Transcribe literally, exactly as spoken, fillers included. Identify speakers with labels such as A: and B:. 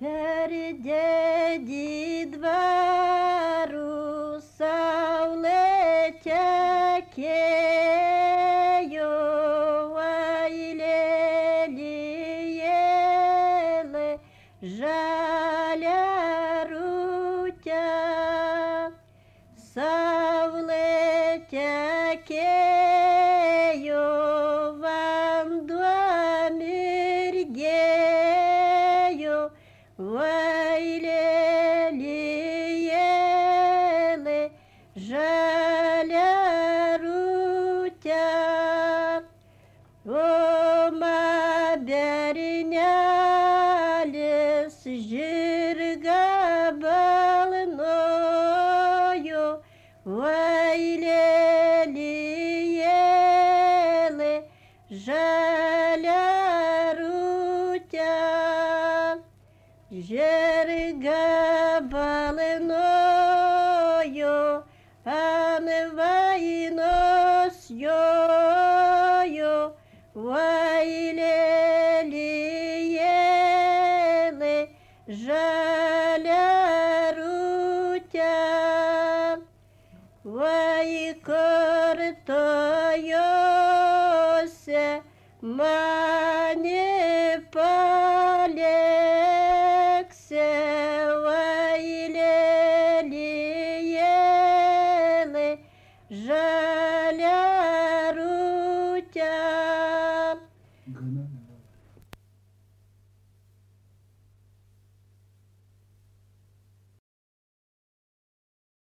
A: Per dėdį dvarų saulė tekėjo, ailėlijėlė žalia rūtė. Saulė tekėjo, vanduo mirgėjo, ailėlijėlė žalia rūtė. O bernelis žirgą balnojo, ailėlijėlė žalia rūtė. Žirgą balnojo, ant vainos jojo, ailėlijėlė žalia rūtė. Vai kartojose mane paleksi, ailėlijėlė žalia